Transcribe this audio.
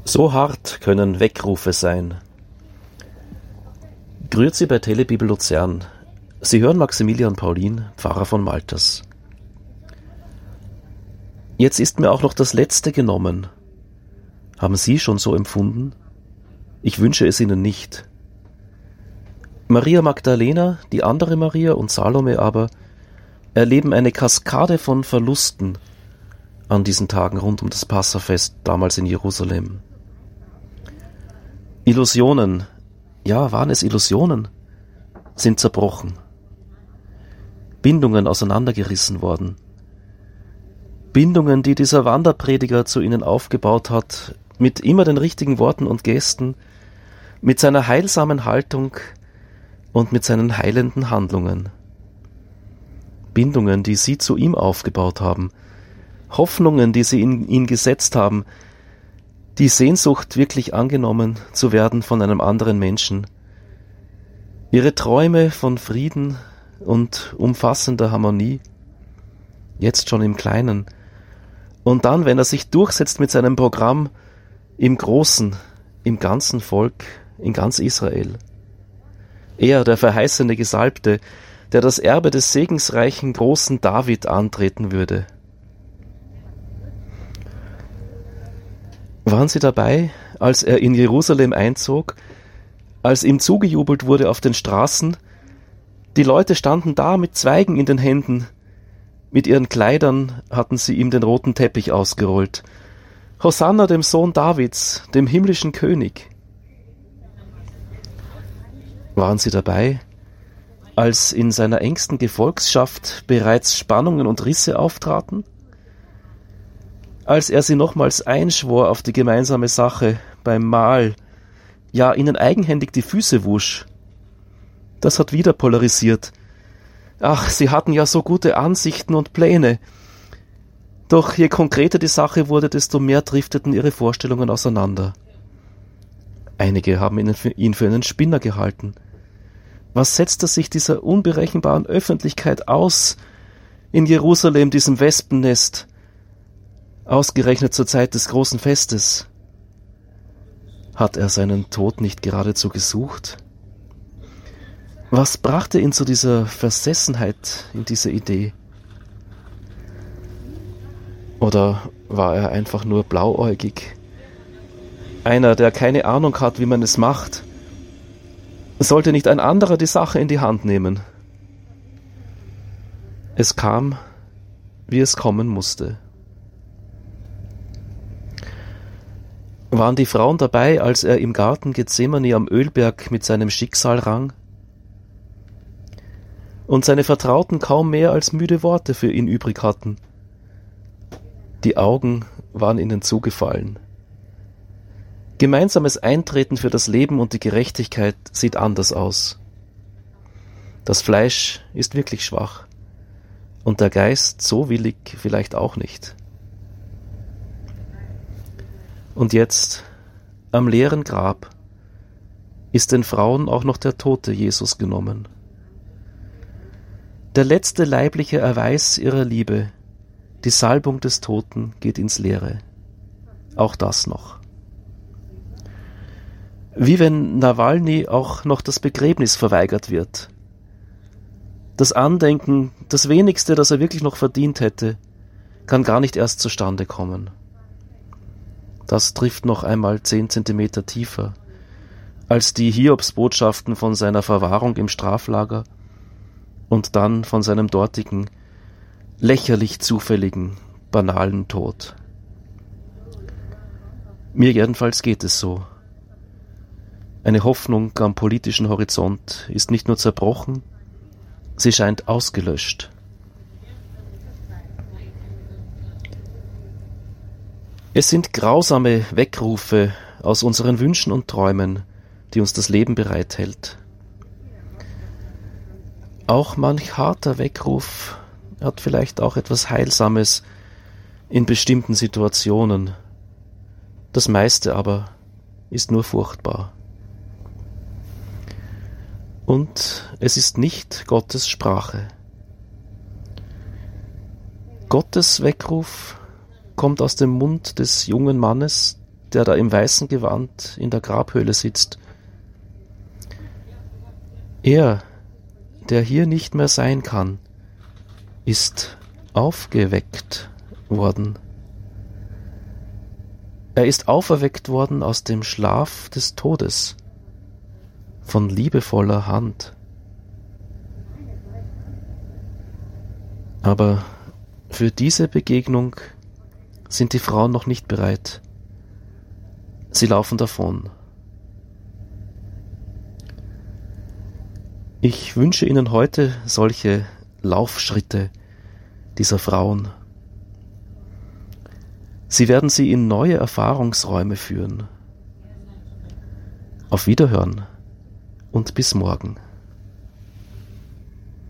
So hart können Weckrufe sein. Grüezi bei Telebibel Luzern. Sie hören Maximilian Paulin, Pfarrer von Malters. Jetzt ist mir auch noch das Letzte genommen. Haben Sie schon so empfunden? Ich wünsche es Ihnen nicht. Maria Magdalena, die andere Maria und Salome aber erleben eine Kaskade von Verlusten an diesen Tagen rund um das Passafest damals in Jerusalem. Illusionen, ja, waren es Illusionen, sind zerbrochen. Bindungen auseinandergerissen worden. Bindungen, die dieser Wanderprediger zu ihnen aufgebaut hat, mit immer den richtigen Worten und Gesten, mit seiner heilsamen Haltung und mit seinen heilenden Handlungen. Bindungen, die sie zu ihm aufgebaut haben, Hoffnungen, die sie in ihn gesetzt haben, die Sehnsucht, wirklich angenommen zu werden von einem anderen Menschen, ihre Träume von Frieden und umfassender Harmonie, jetzt schon im Kleinen, und dann, wenn er sich durchsetzt mit seinem Programm, im Großen, im ganzen Volk, in ganz Israel. Er, der verheißene Gesalbte, der das Erbe des segensreichen großen David antreten würde. Waren Sie dabei, als er in Jerusalem einzog, als ihm zugejubelt wurde auf den Straßen? Die Leute standen da mit Zweigen in den Händen. Mit ihren Kleidern hatten sie ihm den roten Teppich ausgerollt. Hosanna dem Sohn Davids, dem himmlischen König. Waren Sie dabei, als in seiner engsten Gefolgschaft bereits Spannungen und Risse auftraten? Als er sie nochmals einschwor auf die gemeinsame Sache beim Mahl, ja ihnen eigenhändig die Füße wusch. Das hat wieder polarisiert. Ach, sie hatten ja so gute Ansichten und Pläne. Doch je konkreter die Sache wurde, desto mehr drifteten ihre Vorstellungen auseinander. Einige haben ihn für einen Spinner gehalten. Was setzte sich dieser unberechenbaren Öffentlichkeit aus in Jerusalem, diesem Wespennest, ausgerechnet zur Zeit des großen Festes? Hat er seinen Tod nicht geradezu gesucht? Was brachte ihn zu dieser Versessenheit in diese Idee? Oder war er einfach nur blauäugig? Einer, der keine Ahnung hat, wie man es macht. Sollte nicht ein anderer die Sache in die Hand nehmen? Es kam, wie es kommen musste. Waren die Frauen dabei, als er im Garten Gethsemane am Ölberg mit seinem Schicksal rang? Und seine Vertrauten kaum mehr als müde Worte für ihn übrig hatten. Die Augen waren ihnen zugefallen. Gemeinsames Eintreten für das Leben und die Gerechtigkeit sieht anders aus. Das Fleisch ist wirklich schwach und der Geist so willig vielleicht auch nicht. Und jetzt, am leeren Grab, ist den Frauen auch noch der tote Jesus genommen. Der letzte leibliche Erweis ihrer Liebe, die Salbung des Toten, geht ins Leere. Auch das noch. Wie wenn Nawalny auch noch das Begräbnis verweigert wird. Das Andenken, das wenigste, das er wirklich noch verdient hätte, kann gar nicht erst zustande kommen. Das trifft noch einmal 10 Zentimeter tiefer als die Hiobsbotschaften von seiner Verwahrung im Straflager und dann von seinem dortigen, lächerlich zufälligen, banalen Tod. Mir jedenfalls geht es so. Eine Hoffnung am politischen Horizont ist nicht nur zerbrochen, sie scheint ausgelöscht. Es sind grausame Weckrufe aus unseren Wünschen und Träumen, die uns das Leben bereithält. Auch manch harter Weckruf hat vielleicht auch etwas Heilsames in bestimmten Situationen. Das meiste aber ist nur furchtbar. Und es ist nicht Gottes Sprache. Gottes Weckruf kommt aus dem Mund des jungen Mannes, der da im weißen Gewand in der Grabhöhle sitzt. Er, der hier nicht mehr sein kann, ist aufgeweckt worden. Er ist auferweckt worden aus dem Schlaf des Todes, von liebevoller Hand. Aber für diese Begegnung sind die Frauen noch nicht bereit. Sie laufen davon. Ich wünsche Ihnen heute solche Laufschritte dieser Frauen. Sie werden Sie in neue Erfahrungsräume führen. Auf Wiederhören und bis morgen.